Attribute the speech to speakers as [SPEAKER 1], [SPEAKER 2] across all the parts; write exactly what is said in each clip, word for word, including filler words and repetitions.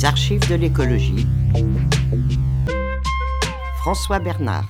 [SPEAKER 1] Les archives de l'écologie. François Bernard.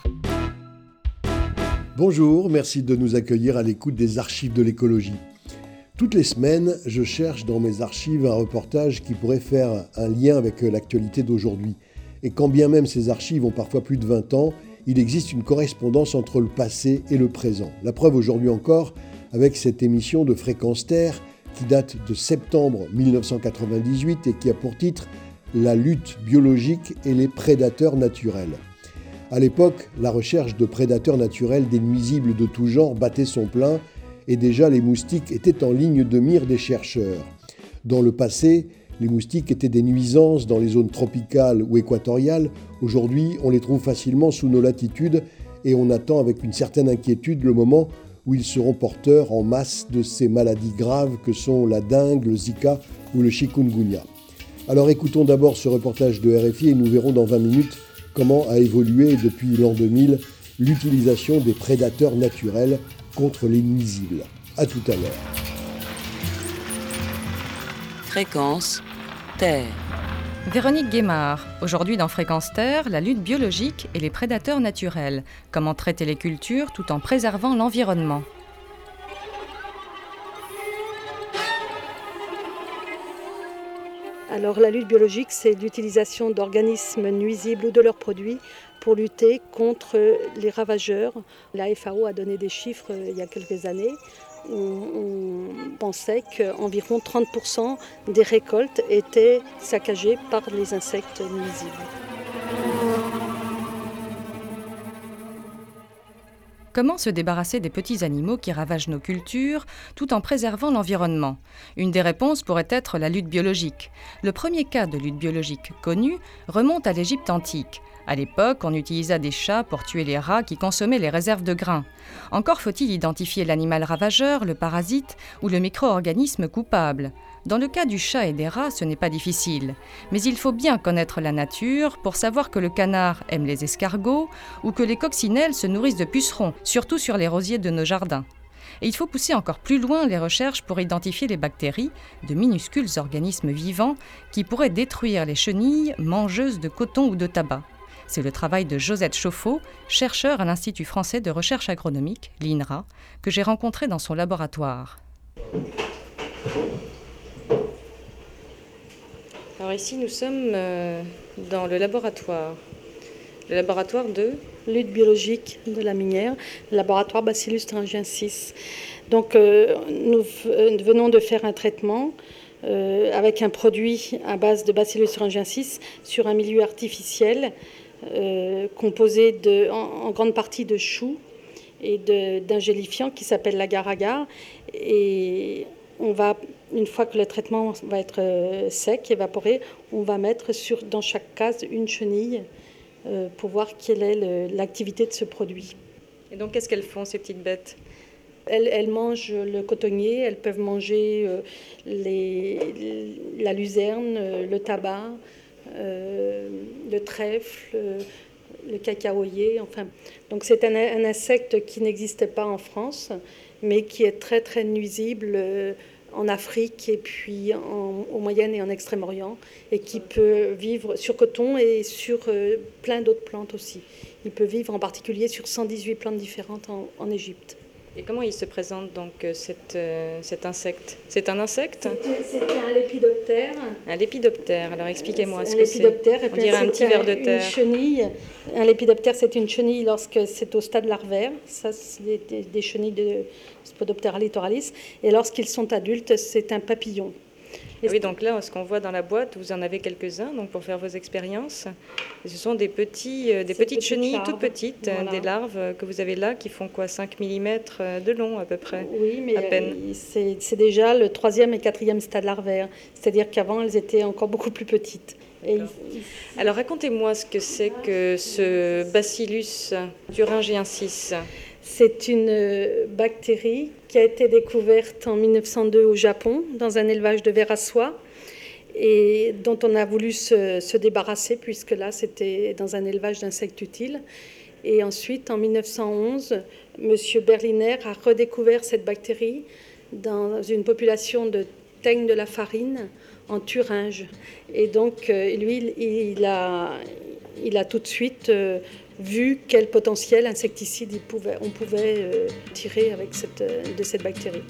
[SPEAKER 2] Bonjour, merci de nous accueillir à l'écoute des archives de l'écologie. Toutes les semaines, je cherche dans mes archives un reportage qui pourrait faire un lien avec l'actualité d'aujourd'hui. Et quand bien même ces archives ont parfois plus de vingt ans, il existe une correspondance entre le passé et le présent. La preuve aujourd'hui encore avec cette émission de Fréquence Terre qui date de septembre mille neuf cent quatre-vingt-dix-huit et qui a pour titre « La lutte biologique et les prédateurs naturels ». À l'époque, la recherche de prédateurs naturels des nuisibles de tout genre battait son plein et déjà les moustiques étaient en ligne de mire des chercheurs. Dans le passé, les moustiques étaient des nuisances dans les zones tropicales ou équatoriales. Aujourd'hui, on les trouve facilement sous nos latitudes et on attend avec une certaine inquiétude le moment où ils seront porteurs en masse de ces maladies graves que sont la dengue, le Zika ou le chikungunya. Alors écoutons d'abord ce reportage de R F I et nous verrons dans vingt minutes comment a évolué depuis l'an deux mille l'utilisation des prédateurs naturels contre les nuisibles. À tout à l'heure.
[SPEAKER 3] Fréquence Terre.
[SPEAKER 4] Véronique Guémard. Aujourd'hui dans Fréquence Terre, la lutte biologique et les prédateurs naturels. Comment traiter les cultures tout en préservant l'environnement.
[SPEAKER 5] Alors la lutte biologique, c'est l'utilisation d'organismes nuisibles ou de leurs produits pour lutter contre les ravageurs. La F A O a donné des chiffres il y a quelques années. On, on pensait qu'environ trente pour cent des récoltes étaient saccagées par les insectes nuisibles.
[SPEAKER 4] Comment se débarrasser des petits animaux qui ravagent nos cultures tout en préservant l'environnement ? Une des réponses pourrait être la lutte biologique. Le premier cas de lutte biologique connu remonte à l'Égypte antique. À l'époque, on utilisa des chats pour tuer les rats qui consommaient les réserves de grains. Encore faut-il identifier l'animal ravageur, le parasite ou le micro-organisme coupable. Dans le cas du chat et des rats, ce n'est pas difficile. Mais il faut bien connaître la nature pour savoir que le canard aime les escargots ou que les coccinelles se nourrissent de pucerons, surtout sur les rosiers de nos jardins. Et il faut pousser encore plus loin les recherches pour identifier les bactéries, de minuscules organismes vivants qui pourraient détruire les chenilles mangeuses de coton ou de tabac. C'est le travail de Josette Chauffour, chercheur à l'Institut français de recherche agronomique, l'I N R A, que j'ai rencontré dans son laboratoire. Alors ici, nous sommes euh, dans le laboratoire. Le laboratoire de
[SPEAKER 5] lutte biologique de la minière, le laboratoire Bacillus thuringiensis. Donc, euh, nous venons de faire un traitement euh, avec un produit à base de Bacillus thuringiensis sur un milieu artificiel euh, composé de, en, en grande partie de choux et de, d'un gélifiant qui s'appelle l'agar-agar. Et on va, une fois que le traitement va être sec, évaporé, on va mettre sur, dans chaque case une chenille euh, pour voir quelle est le, l'activité de ce produit.
[SPEAKER 4] Et donc, qu'est-ce qu'elles font, ces petites bêtes ?
[SPEAKER 5] Elles, elles mangent le cotonnier, elles peuvent manger euh, les, la luzerne, le tabac, euh, le trèfle, euh, le cacaoyer. Enfin, donc, c'est un, un insecte qui n'existait pas en France, mais qui est très, très nuisible euh, en Afrique et puis en, au Moyen et en Extrême-Orient, et qui peut vivre sur coton et sur euh, plein d'autres plantes aussi. Il peut vivre en particulier sur cent dix-huit plantes différentes en, en Égypte.
[SPEAKER 4] Et comment il se présente donc cette, euh, cet insecte ? C'est un insecte ?
[SPEAKER 5] C'est un lépidoptère.
[SPEAKER 4] Un lépidoptère, alors expliquez-moi ce
[SPEAKER 5] un
[SPEAKER 4] que c'est. On dirait un petit ver de terre.
[SPEAKER 5] Une chenille. Un lépidoptère, c'est une chenille lorsque c'est au stade larvaire. Ça, c'est des, des chenilles de Spodoptera littoralis. Et lorsqu'ils sont adultes, c'est un papillon.
[SPEAKER 4] Ah oui, donc là, ce qu'on voit dans la boîte, vous en avez quelques-uns donc pour faire vos expériences. Et ce sont des, petits, euh, des petites, petites chenilles larves, toutes petites, voilà. Des larves que vous avez là qui font quoi, cinq millimètres de long à peu près.
[SPEAKER 5] Oui, mais
[SPEAKER 4] à peine.
[SPEAKER 5] C'est, c'est déjà le troisième et quatrième stade larvaire. C'est-à-dire qu'avant, elles étaient encore beaucoup plus petites. Et
[SPEAKER 4] alors racontez-moi ce que c'est que ce Bacillus thuringiensis.
[SPEAKER 5] C'est une bactérie qui a été découverte en mille neuf cent deux au Japon, dans un élevage de vers à soie, et dont on a voulu se, se débarrasser, puisque là, c'était dans un élevage d'insectes utiles. Et ensuite, en mille neuf cent onze, M. Berliner a redécouvert cette bactérie dans une population de teigne de la farine en Thuringe. Et donc, euh, lui, il, il, a, il a tout de suite euh, vu quel potentiel insecticide il pouvait, on pouvait euh, tirer avec cette, de cette bactérie.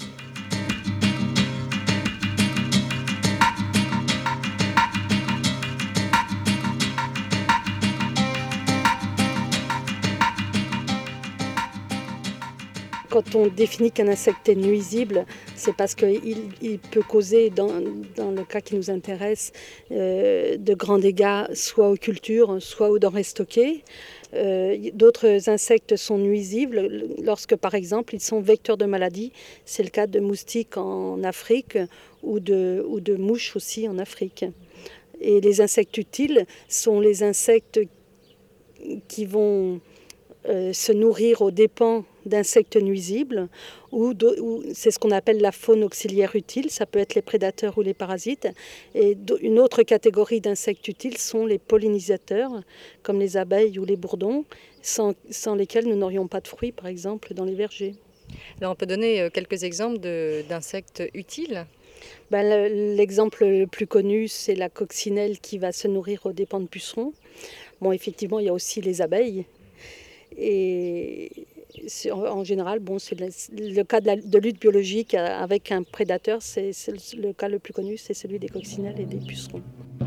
[SPEAKER 5] Quand on définit qu'un insecte est nuisible, c'est parce qu'il il peut causer, dans, dans le cas qui nous intéresse, euh, de grands dégâts, soit aux cultures, soit aux denrées stockées. Euh, d'autres insectes sont nuisibles lorsque, par exemple, ils sont vecteurs de maladies. C'est le cas de moustiques en Afrique ou de, ou de mouches aussi en Afrique. Et les insectes utiles sont les insectes qui vont euh, se nourrir aux dépens d'insectes nuisibles, ou, ou c'est ce qu'on appelle la faune auxiliaire utile, ça peut être les prédateurs ou les parasites. Et une autre catégorie d'insectes utiles sont les pollinisateurs, comme les abeilles ou les bourdons, sans, sans lesquels nous n'aurions pas de fruits, par exemple, dans les vergers.
[SPEAKER 4] Alors on peut donner quelques exemples de, d'insectes utiles.
[SPEAKER 5] Ben, l'exemple le plus connu, c'est la coccinelle qui va se nourrir aux dépens de pucerons. Bon, effectivement, il y a aussi les abeilles. Et en général, bon, c'est le, le cas de, la, de lutte biologique avec un prédateur, c'est, c'est le cas le plus connu, c'est celui des coccinelles et des pucerons.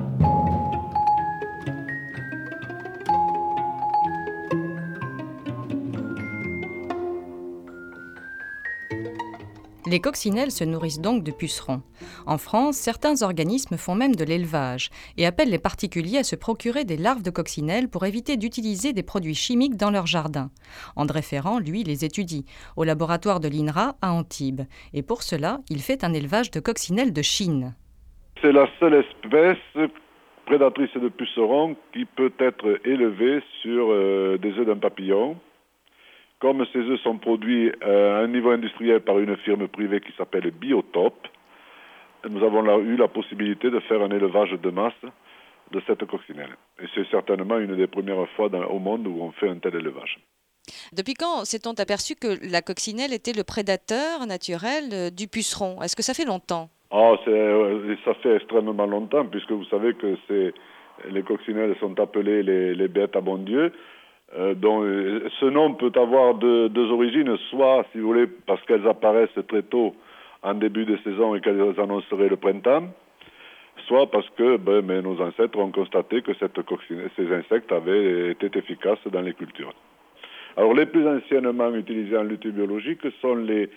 [SPEAKER 4] Les coccinelles se nourrissent donc de pucerons. En France, certains organismes font même de l'élevage et appellent les particuliers à se procurer des larves de coccinelles pour éviter d'utiliser des produits chimiques dans leur jardin. André Ferrand, lui, les étudie au laboratoire de l'I N R A à Antibes. Et pour cela, il fait un élevage de coccinelles de Chine.
[SPEAKER 6] C'est la seule espèce prédatrice de pucerons qui peut être élevée sur euh, des œufs d'un papillon. Comme ces œufs sont produits à un niveau industriel par une firme privée qui s'appelle Biotope, nous avons là eu la possibilité de faire un élevage de masse de cette coccinelle. Et c'est certainement une des premières fois dans, au monde où on fait un tel élevage.
[SPEAKER 7] Depuis quand s'est-on aperçu que la coccinelle était le prédateur naturel du puceron ? Est-ce que ça fait longtemps ?
[SPEAKER 6] Ah, c'est, ça fait extrêmement longtemps, puisque vous savez que c'est, les coccinelles sont appelées les, les bêtes à bon Dieu. Euh, donc, ce nom peut avoir deux, deux origines, soit, si vous voulez, parce qu'elles apparaissent très tôt en début de saison et qu'elles annonceraient le printemps, soit parce que ben, mais nos ancêtres ont constaté que cette coccinelle, ces insectes avaient été efficaces dans les cultures. Alors, les plus anciennement utilisés en lutte biologique sont les,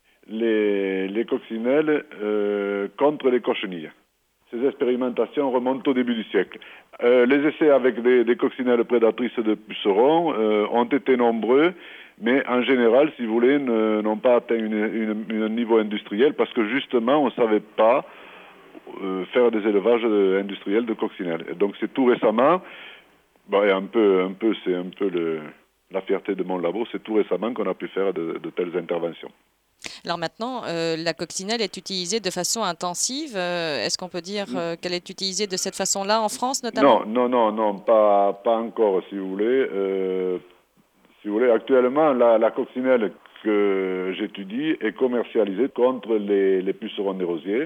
[SPEAKER 6] les, les coccinelles euh, contre les cochenilles. Ces expérimentations remontent au début du siècle. Euh, les essais avec des, des coccinelles prédatrices de pucerons euh, ont été nombreux, mais en général, si vous voulez, ne, n'ont pas atteint une, une, un niveau industriel parce que justement, on ne savait pas euh, faire des élevages industriels de coccinelles. Et donc c'est tout récemment, bah, un peu, un peu, c'est un peu le, la fierté de mon labo, c'est tout récemment qu'on a pu faire de, de telles interventions.
[SPEAKER 7] Alors maintenant, euh, la coccinelle est utilisée de façon intensive. Euh, est-ce qu'on peut dire euh, qu'elle est utilisée de cette façon-là en France notamment ?
[SPEAKER 6] Non, non, non, non, pas, pas encore, si vous voulez. Euh, si vous voulez, actuellement, la, la coccinelle que j'étudie est commercialisée contre les, les pucerons des rosiers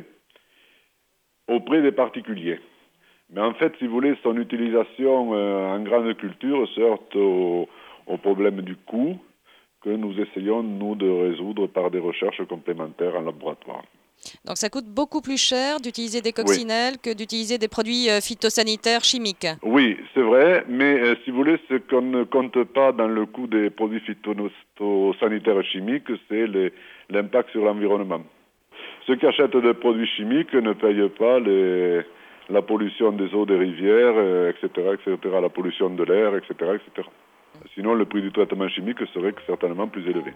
[SPEAKER 6] auprès des particuliers. Mais en fait, si vous voulez, son utilisation euh, en grande culture se heurte au, au problème du coût que nous essayons, nous, de résoudre par des recherches complémentaires en laboratoire.
[SPEAKER 7] Donc ça coûte beaucoup plus cher d'utiliser des coccinelles oui. que d'utiliser des produits phytosanitaires chimiques.
[SPEAKER 6] Oui, c'est vrai, mais euh, si vous voulez, ce qu'on ne compte pas dans le coût des produits phytosanitaires chimiques, c'est les, l'impact sur l'environnement. Ceux qui achètent des produits chimiques ne payent pas les, la pollution des eaux des rivières, euh, et cetera, et cetera, la pollution de l'air, et cetera, et cetera. Sinon, le prix du traitement chimique serait certainement plus élevé.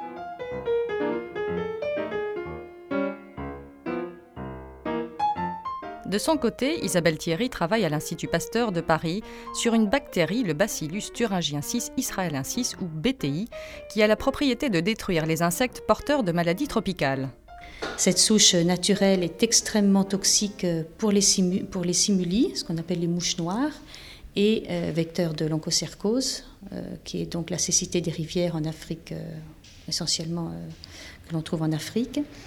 [SPEAKER 4] De son côté, Isabelle Thierry travaille à l'Institut Pasteur de Paris sur une bactérie, le Bacillus thuringiensis israelensis ou B T I, qui a la propriété de détruire les insectes porteurs de maladies tropicales.
[SPEAKER 8] Cette souche naturelle est extrêmement toxique pour les, simu- pour les simuli, ce qu'on appelle les mouches noires, et euh, vecteur de l'onchocercose, euh, qui est donc la cécité des rivières en Afrique, euh, essentiellement euh, que l'on trouve en Afrique.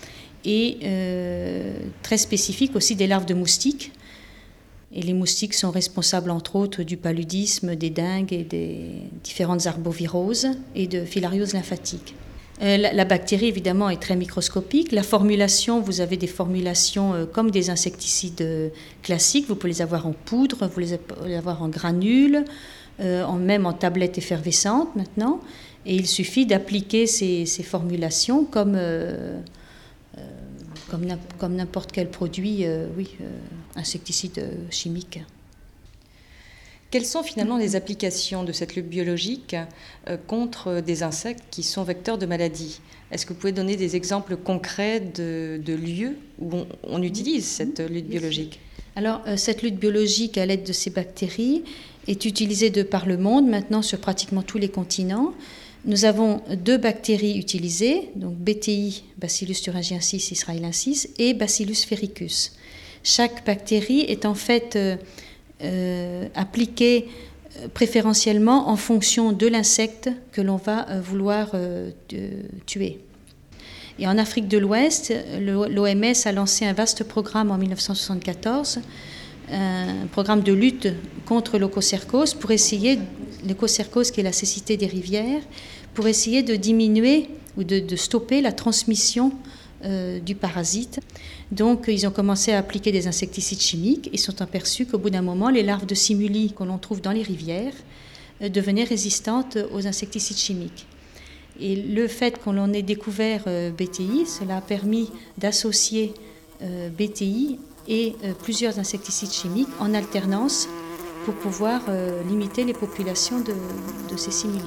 [SPEAKER 8] et euh, très spécifique aussi des larves de moustiques. Et les moustiques sont responsables entre autres du paludisme, des dengues et des différentes arboviroses et de filariose lymphatique. Euh, la, la bactérie évidemment est très microscopique. La formulation, vous avez des formulations euh, comme des insecticides euh, classiques. Vous pouvez les avoir en poudre, vous pouvez les avoir en granules, euh, en, même en tablettes effervescentes maintenant. Et il suffit d'appliquer ces, ces formulations comme... Euh, euh, Comme, comme n'importe quel produit, euh, oui, euh, insecticide euh, chimique.
[SPEAKER 4] Quelles sont finalement les applications de cette lutte biologique euh, contre des insectes qui sont vecteurs de maladies ? Est-ce que vous pouvez donner des exemples concrets de, de lieux où on, on utilise cette lutte biologique ?
[SPEAKER 8] Alors, euh, cette lutte biologique à l'aide de ces bactéries est utilisée de par le monde, maintenant sur pratiquement tous les continents. Nous avons deux bactéries utilisées, donc B T I, Bacillus thuringiensis israelensis, et Bacillus ferricus. Chaque bactérie est en fait euh, euh, appliquée préférentiellement en fonction de l'insecte que l'on va euh, vouloir euh, tuer. Et en Afrique de l'Ouest, l'O M S a lancé un vaste programme en dix-neuf cent soixante-quatorze, un programme de lutte contre l'onchocercose pour essayer, l'onchocercose qui est la cécité des rivières, pour essayer de diminuer ou de, de stopper la transmission euh, du parasite. Donc ils ont commencé à appliquer des insecticides chimiques et sont aperçus qu'au bout d'un moment, les larves de simuli que l'on trouve dans les rivières euh, devenaient résistantes aux insecticides chimiques. Et le fait qu'on en ait découvert euh, B T I, cela a permis d'associer euh, B T I et euh, plusieurs insecticides chimiques en alternance pour pouvoir euh, limiter les populations de, de ces simili.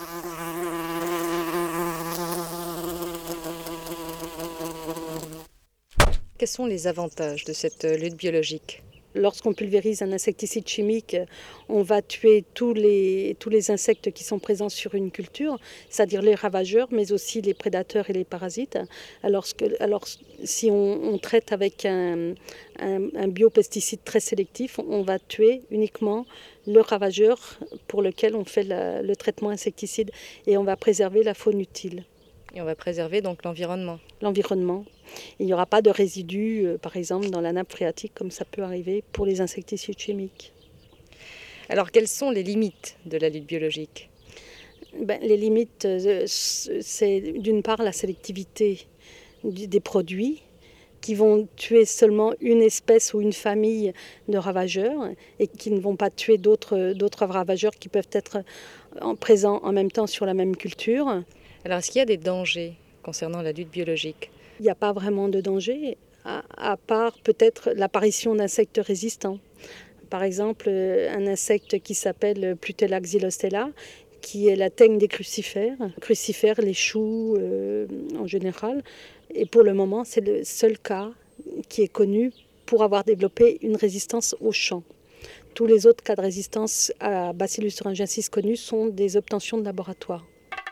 [SPEAKER 4] Quels sont les avantages de cette lutte biologique ?
[SPEAKER 5] Lorsqu'on pulvérise un insecticide chimique, on va tuer tous les, tous les insectes qui sont présents sur une culture, c'est-à-dire les ravageurs, mais aussi les prédateurs et les parasites. Alors, que, alors si on, on traite avec un, un, un biopesticide très sélectif, on va tuer uniquement le ravageur pour lequel on fait la, le traitement insecticide et on va préserver la faune utile.
[SPEAKER 4] Et on va préserver donc l'environnement.
[SPEAKER 5] L'environnement. Il n'y aura pas de résidus, euh, par exemple, dans la nappe phréatique, comme ça peut arriver pour les insecticides chimiques.
[SPEAKER 4] Alors, quelles sont les limites de la lutte biologique ?
[SPEAKER 5] Ben, les limites, euh, c'est d'une part la sélectivité du, des produits qui vont tuer seulement une espèce ou une famille de ravageurs et qui ne vont pas tuer d'autres, d'autres ravageurs qui peuvent être en, présents en même temps sur la même culture.
[SPEAKER 4] Alors, est-ce qu'il y a des dangers concernant la lutte biologique ?
[SPEAKER 5] Il n'y a pas vraiment de danger, à, à part peut-être l'apparition d'insectes résistants. Par exemple, un insecte qui s'appelle Plutella xylostella, qui est la teigne des crucifères. Crucifères, les choux euh, en général. Et pour le moment, c'est le seul cas qui est connu pour avoir développé une résistance au champ. Tous les autres cas de résistance à Bacillus thuringiensis connus sont des obtentions de laboratoire.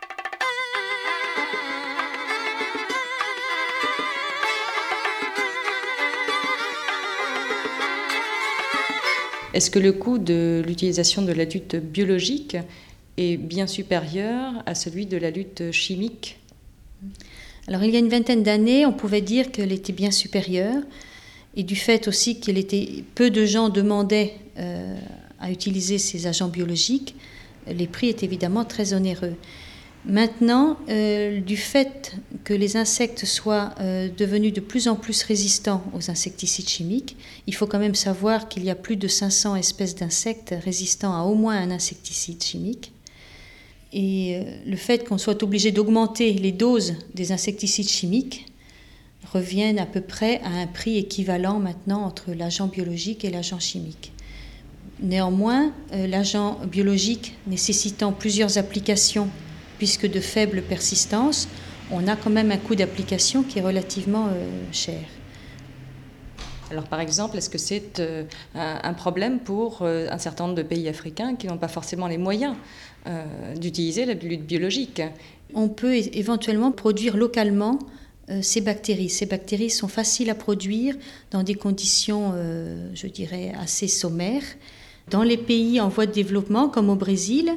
[SPEAKER 4] Est-ce que le coût de l'utilisation de la lutte biologique est bien supérieur à celui de la lutte chimique ?
[SPEAKER 8] Alors il y a une vingtaine d'années, on pouvait dire qu'elle était bien supérieure, et du fait aussi qu'il était peu de gens demandaient euh, à utiliser ces agents biologiques, les prix étaient évidemment très onéreux. Maintenant, euh, du fait que les insectes soient euh, devenus de plus en plus résistants aux insecticides chimiques, il faut quand même savoir qu'il y a plus de cinq cents espèces d'insectes résistants à au moins un insecticide chimique. Et euh, le fait qu'on soit obligé d'augmenter les doses des insecticides chimiques revient à peu près à un prix équivalent maintenant entre l'agent biologique et l'agent chimique. Néanmoins, euh, l'agent biologique nécessitant plusieurs applications puisque de faible persistance, on a quand même un coût d'application qui est relativement euh, cher.
[SPEAKER 4] Alors par exemple, est-ce que c'est euh, un problème pour euh, un certain nombre de pays africains qui n'ont pas forcément les moyens euh, d'utiliser la lutte biologique ?
[SPEAKER 8] On peut é- éventuellement produire localement euh, ces bactéries. Ces bactéries sont faciles à produire dans des conditions, euh, je dirais, assez sommaires. Dans les pays en voie de développement, comme au Brésil,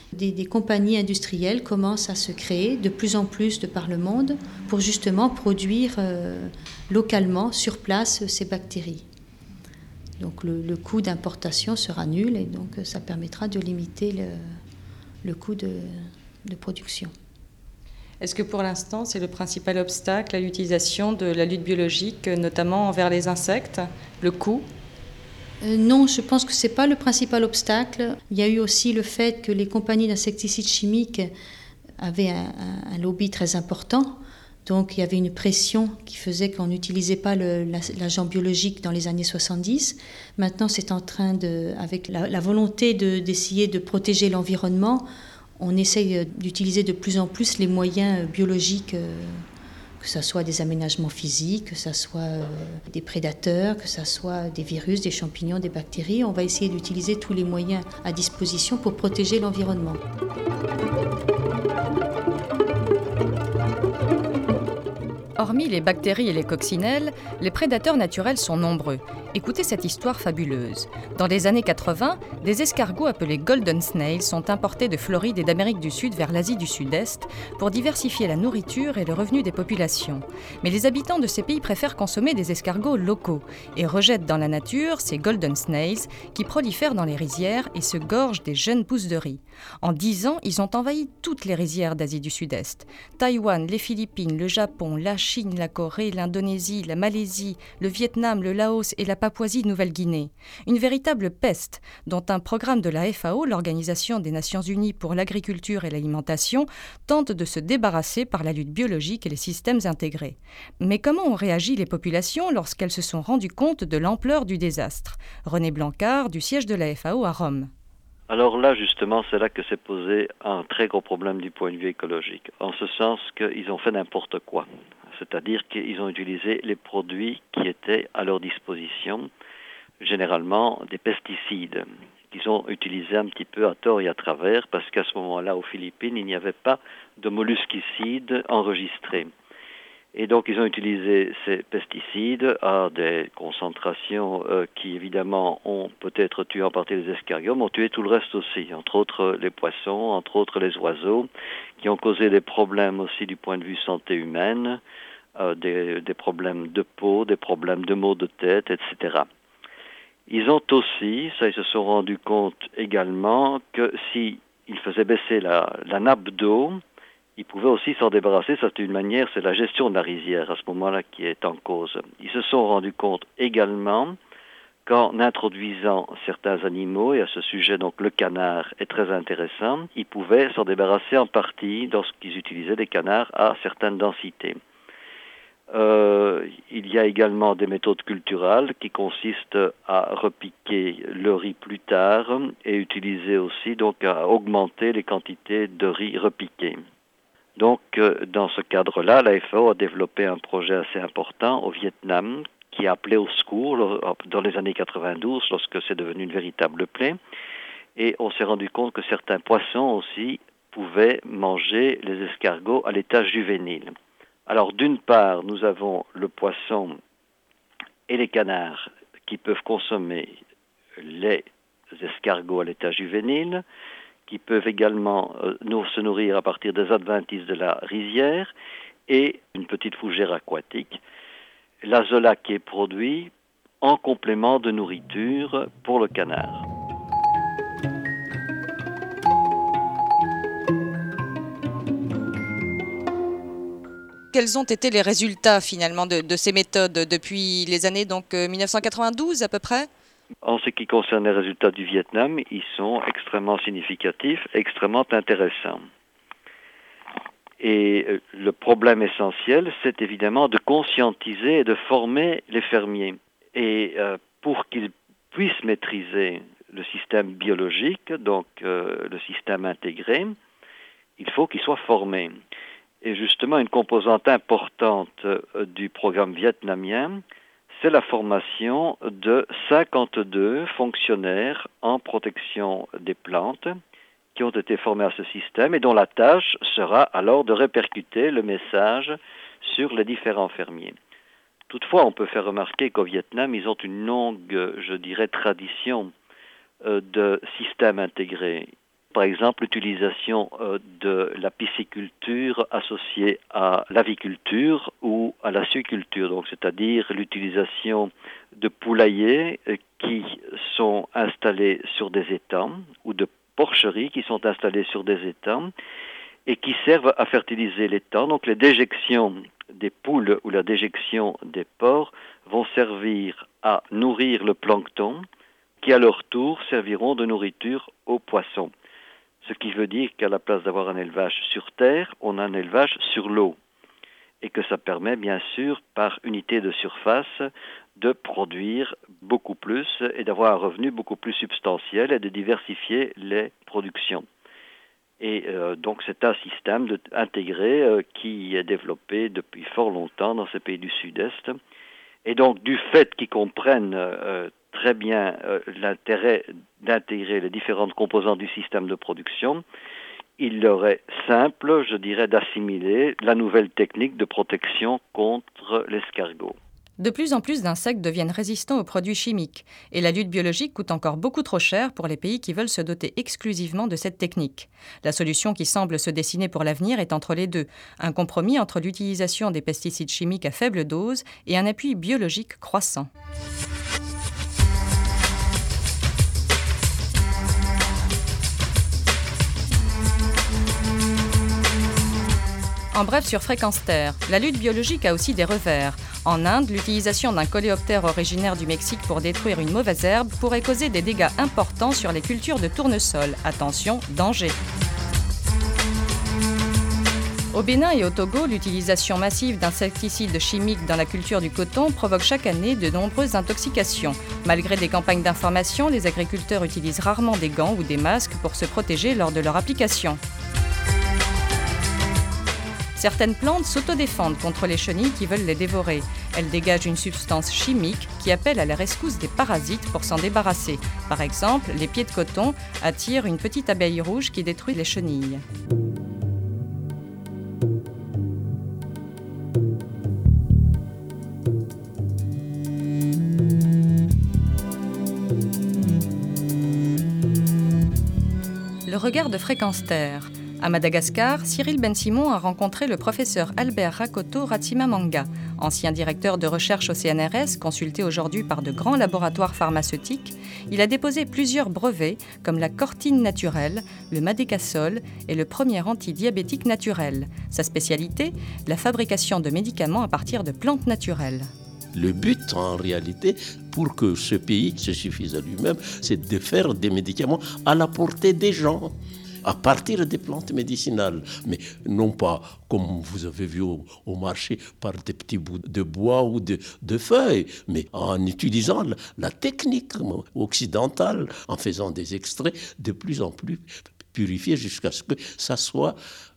[SPEAKER 8] Des, des compagnies industrielles commencent à se créer de plus en plus de par le monde pour justement produire euh, localement, sur place, ces bactéries. Donc le, le coût d'importation sera nul et donc ça permettra de limiter le, le coût de, de production.
[SPEAKER 4] Est-ce que pour l'instant, c'est le principal obstacle à l'utilisation de la lutte biologique, notamment envers les insectes, le coût ?
[SPEAKER 8] Euh, non, je pense que ce n'est pas le principal obstacle. Il y a eu aussi le fait que les compagnies d'insecticides chimiques avaient un, un, un lobby très important. Donc il y avait une pression qui faisait qu'on n'utilisait pas le, la, l'agent biologique dans les années soixante-dix. Maintenant, c'est en train de, avec la, la volonté de, d'essayer de protéger l'environnement, on essaye d'utiliser de plus en plus les moyens biologiques, que ce soit des aménagements physiques, que ce soit des prédateurs, que ce soit des virus, des champignons, des bactéries. On va essayer d'utiliser tous les moyens à disposition pour protéger l'environnement.
[SPEAKER 4] Hormis les bactéries et les coccinelles, les prédateurs naturels sont nombreux. Écoutez cette histoire fabuleuse. Dans les années quatre-vingts, des escargots appelés golden snails sont importés de Floride et d'Amérique du Sud vers l'Asie du Sud-Est pour diversifier la nourriture et le revenu des populations. Mais les habitants de ces pays préfèrent consommer des escargots locaux et rejettent dans la nature ces golden snails qui prolifèrent dans les rizières et se gorgent des jeunes pousses de riz. En dix ans, ils ont envahi toutes les rizières d'Asie du Sud-Est. Taïwan, les Philippines, le Japon, la Chine, la Corée, l'Indonésie, la Malaisie, le Vietnam, le Laos et la Papouasie-Nouvelle-Guinée. Une véritable peste dont un programme de la F A O, l'Organisation des Nations Unies pour l'agriculture et l'alimentation, tente de se débarrasser par la lutte biologique et les systèmes intégrés. Mais comment ont réagi les populations lorsqu'elles se sont rendues compte de l'ampleur du désastre ? René Blancard, du siège de la F A O à Rome.
[SPEAKER 9] Alors là, justement, c'est là que s'est posé un très gros problème du point de vue écologique, en ce sens qu'ils ont fait n'importe quoi. C'est-à-dire qu'ils ont utilisé les produits qui étaient à leur disposition, généralement des pesticides, qu'ils ont utilisés un petit peu à tort et à travers, parce qu'à ce moment-là, aux Philippines, il n'y avait pas de molluscicides enregistrés. Et donc, ils ont utilisé ces pesticides à des concentrations euh, qui, évidemment, ont peut-être tué en partie les escargots, mais ont tué tout le reste aussi, entre autres les poissons, entre autres les oiseaux, qui ont causé des problèmes aussi du point de vue santé humaine, euh, des, des problèmes de peau, des problèmes de maux de tête, et cetera. Ils ont aussi, ça ils se sont rendus compte également, que s'ils faisaient baisser la, la nappe d'eau, ils pouvaient aussi s'en débarrasser. Ça, c'est une manière, c'est la gestion de la rizière à ce moment-là qui est en cause. Ils se sont rendus compte également qu'en introduisant certains animaux, et à ce sujet, donc le canard est très intéressant, ils pouvaient s'en débarrasser en partie lorsqu'ils utilisaient des canards à certaines densités. Euh, il y a également des méthodes culturales qui consistent à repiquer le riz plus tard et utiliser aussi, donc, à augmenter les quantités de riz repiqué. Donc, euh, dans ce cadre-là, la F A O a développé un projet assez important au Vietnam qui a appelé au secours dans les années quatre-vingt-douze lorsque c'est devenu une véritable plaie. Et on s'est rendu compte que certains poissons aussi pouvaient manger les escargots à l'état juvénile. Alors, d'une part, nous avons le poisson et les canards qui peuvent consommer les escargots à l'état juvénile, qui peuvent également euh, nous, se nourrir à partir des adventices de la rizière et une petite fougère aquatique. L'azola qui est produit en complément de nourriture pour le canard.
[SPEAKER 7] Quels ont été les résultats finalement de, de ces méthodes depuis les années donc mille neuf cent quatre-vingt-douze à peu près ?
[SPEAKER 9] En ce qui concerne les résultats du Vietnam, ils sont extrêmement significatifs, extrêmement intéressants. Et le problème essentiel, c'est évidemment de conscientiser et de former les fermiers. Et euh, pour qu'ils puissent maîtriser le système biologique, donc euh, le système intégré, il faut qu'ils soient formés. Et justement, une composante importante euh, du programme vietnamien, c'est la formation de cinquante-deux fonctionnaires en protection des plantes qui ont été formés à ce système et dont la tâche sera alors de répercuter le message sur les différents fermiers. Toutefois, on peut faire remarquer qu'au Vietnam, ils ont une longue, je dirais, tradition de système intégré. Par exemple, l'utilisation euh, de la pisciculture associée à l'aviculture ou à la suiculture, donc c'est-à-dire l'utilisation de poulaillers euh, qui sont installés sur des étangs ou de porcheries qui sont installées sur des étangs et qui servent à fertiliser l'étang. Donc les déjections des poules ou la déjection des porcs vont servir à nourrir le plancton qui à leur tour serviront de nourriture aux poissons. Ce qui veut dire qu'à la place d'avoir un élevage sur terre, on a un élevage sur l'eau. Et que ça permet bien sûr par unité de surface de produire beaucoup plus et d'avoir un revenu beaucoup plus substantiel et de diversifier les productions. Et euh, donc c'est un système de, intégré euh, qui est développé depuis fort longtemps dans ces pays du Sud-Est. Et donc du fait qu'ils comprennent euh, très bien euh, l'intérêt d'intégrer les différentes composantes du système de production, il leur est simple, je dirais, d'assimiler la nouvelle technique de protection contre l'escargot.
[SPEAKER 4] De plus en plus d'insectes deviennent résistants aux produits chimiques et la lutte biologique coûte encore beaucoup trop cher pour les pays qui veulent se doter exclusivement de cette technique. La solution qui semble se dessiner pour l'avenir est entre les deux, un compromis entre l'utilisation des pesticides chimiques à faible dose et un appui biologique croissant. En bref, sur Fréquence Terre, la lutte biologique a aussi des revers. En Inde, l'utilisation d'un coléoptère originaire du Mexique pour détruire une mauvaise herbe pourrait causer des dégâts importants sur les cultures de tournesol. Attention, danger. Au Bénin et au Togo, l'utilisation massive d'insecticides chimiques dans la culture du coton provoque chaque année de nombreuses intoxications. Malgré des campagnes d'information, les agriculteurs utilisent rarement des gants ou des masques pour se protéger lors de leur application. Certaines plantes s'autodéfendent contre les chenilles qui veulent les dévorer. Elles dégagent une substance chimique qui appelle à la rescousse des parasites pour s'en débarrasser. Par exemple, les pieds de coton attirent une petite abeille rouge qui détruit les chenilles. Le regard de Fréquence Terre. À Madagascar, Cyril Ben-Simon a rencontré le professeur Albert Rakoto Ratsimamanga, ancien directeur de recherche au C N R S, consulté aujourd'hui par de grands laboratoires pharmaceutiques. Il a déposé plusieurs brevets, comme la cortine naturelle, le madécasol et le premier antidiabétique naturel. Sa spécialité, la fabrication de médicaments à partir de plantes naturelles.
[SPEAKER 10] Le but, en réalité, pour que ce pays se suffise à lui-même, c'est de faire des médicaments à la portée des gens, à partir des plantes médicinales, mais non pas comme vous avez vu au, au marché par des petits bouts de bois ou de, de feuilles, mais en utilisant la, la technique occidentale, en faisant des extraits de plus en plus purifiés jusqu'à ce que ça soit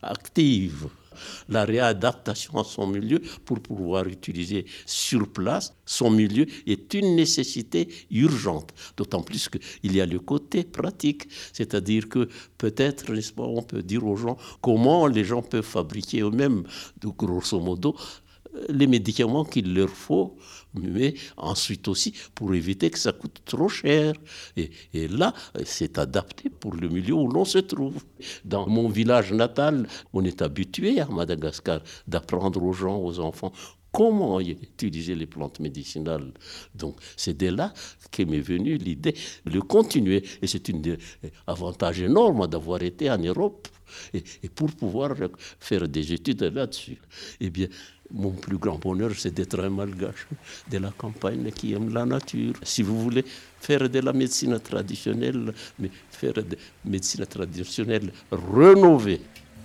[SPEAKER 10] actif. La réadaptation à son milieu pour pouvoir utiliser sur place son milieu est une nécessité urgente. D'autant plus qu'il y a le côté pratique, c'est-à-dire que peut-être, n'est-ce pas, on peut dire aux gens comment les gens peuvent fabriquer eux-mêmes, donc grosso modo, les médicaments qu'il leur faut, mais ensuite aussi pour éviter que ça coûte trop cher. Et, et là, c'est adapté pour le milieu où l'on se trouve. Dans mon village natal, on est habitué à Madagascar d'apprendre aux gens, aux enfants, comment utiliser les plantes médicinales. Donc, c'est de là qu'est m'est venue l'idée de continuer. Et c'est un avantage énorme d'avoir été en Europe et, et pour pouvoir faire des études là-dessus. Eh bien, mon plus grand bonheur, c'est d'être un malgache de la campagne qui aime la nature. Si vous voulez faire de la médecine traditionnelle, mais faire de la médecine traditionnelle rénovée.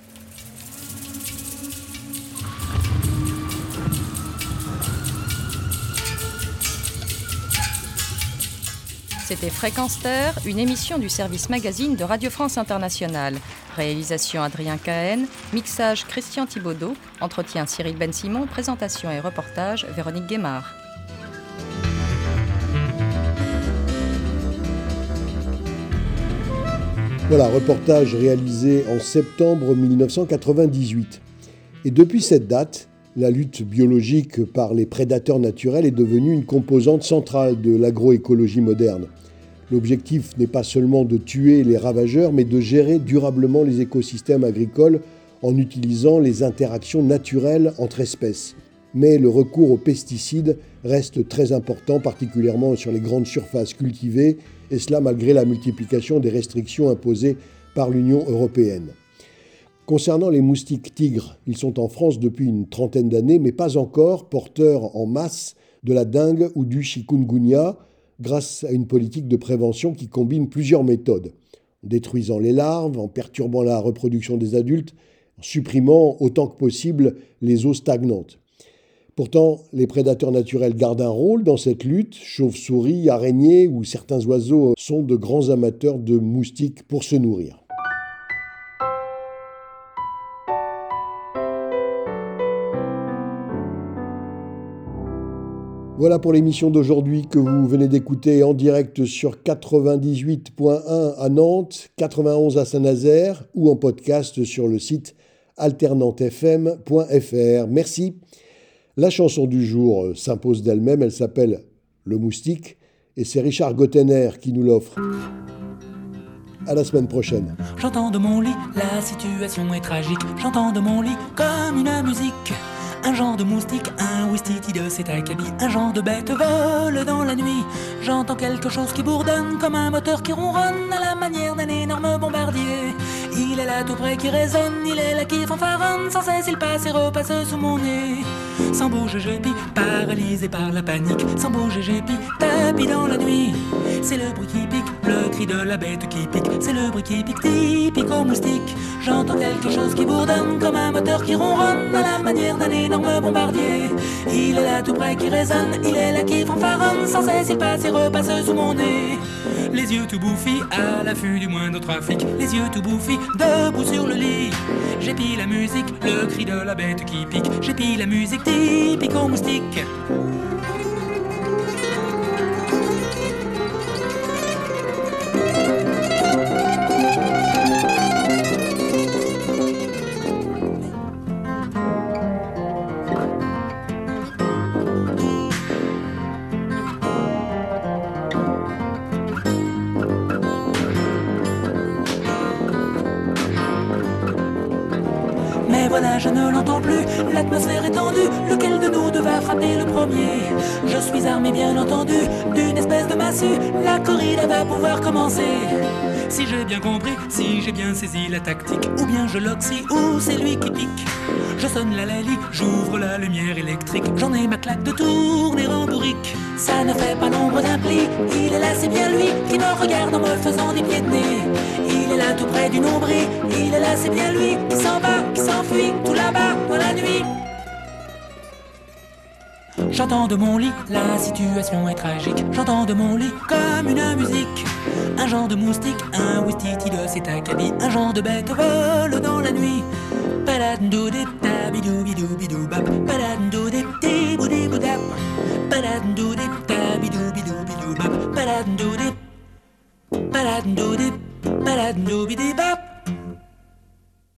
[SPEAKER 4] C'était Fréquence Terre, une émission du service magazine de Radio France Internationale. Réalisation Adrien Cahen, mixage Christian Thibaudeau, entretien Cyril Ben-Simon, présentation et reportage Véronique Guémard.
[SPEAKER 2] Voilà, reportage réalisé en septembre mille neuf cent quatre-vingt-dix-huit. Et depuis cette date, la lutte biologique par les prédateurs naturels est devenue une composante centrale de l'agroécologie moderne. L'objectif n'est pas seulement de tuer les ravageurs, mais de gérer durablement les écosystèmes agricoles en utilisant les interactions naturelles entre espèces. Mais le recours aux pesticides reste très important, particulièrement sur les grandes surfaces cultivées, et cela malgré la multiplication des restrictions imposées par l'Union européenne. Concernant les moustiques tigres, ils sont en France depuis une trentaine d'années, mais pas encore porteurs en masse de la dengue ou du chikungunya, grâce à une politique de prévention qui combine plusieurs méthodes, en détruisant les larves, en perturbant la reproduction des adultes, en supprimant autant que possible les eaux stagnantes. Pourtant, les prédateurs naturels gardent un rôle dans cette lutte. Chauves-souris, araignées ou certains oiseaux sont de grands amateurs de moustiques pour se nourrir. Voilà pour l'émission d'aujourd'hui que vous venez d'écouter en direct sur quatre-vingt-dix-huit point un à Nantes, quatre-vingt-onze à Saint-Nazaire ou en podcast sur le site alternante f m point f r. Merci. La chanson du jour s'impose d'elle-même, elle s'appelle Le Moustique et c'est Richard Gottener qui nous l'offre. À la semaine prochaine.
[SPEAKER 11] J'entends de mon lit, la situation est tragique. J'entends de mon lit comme une musique. Un genre de moustique, un ouistiti de cet acabit. Un genre de bête vole dans la nuit. J'entends quelque chose qui bourdonne comme un moteur qui ronronne à la manière d'un énorme bombardier. Il est là tout près qui résonne, il est là qui fanfaronne. Sans cesse il passe et repasse sous mon nez. Sans bouger j'épie, paralysé par la panique. Sans bouger j'épie, tapis dans la nuit. C'est le bruit qui pique, le cri de la bête qui pique. C'est le bruit qui pique, typique au moustique. J'entends quelque chose qui bourdonne comme un moteur qui ronronne à la manière d'un énorme bombardier. Il est là tout près qui résonne, il est là qui fanfaronne. Sans cesse il passe et repasse sous mon nez. Les yeux tout bouffis à l'affût du moindre trafic. Les yeux tout bouffis, debout sur le lit. J'épie la musique, le cri de la bête qui pique. J'épie la musique typique au moustique. Voilà, je ne l'entends plus, l'atmosphère est tendue. Lequel de nous deux va frapper le premier? Je suis armé bien entendu d'une espèce de massue. La corrida va pouvoir commencer. Si j'ai bien compris, si j'ai bien saisi la tactique, ou bien je l'oxy, ou c'est lui qui pique. Je sonne la lalie, j'ouvre la lumière électrique. J'en ai ma claque de tourner en bourrique. Ça ne fait pas l'ombre d'un pli. Il est là, c'est bien lui qui me regarde en me faisant des pieds de nez. Il est là tout près du nombril. Il est là, c'est bien lui qui s'en va, qui s'enfuit tout là-bas dans la nuit. J'entends de mon lit, la situation est tragique. J'entends de mon lit comme une musique. Un genre de moustique, un ouistiti de cet acabit. Un genre de bête vole dans la nuit. Paladou-dip, tabidou-bidou-bidou-bap. Paladou-dip, tibou-dibou-dap. Paladou-dip, tabidou-bidou-bidou-bap. Paladou-dip, paladou-dip, paladou-bidou-bap.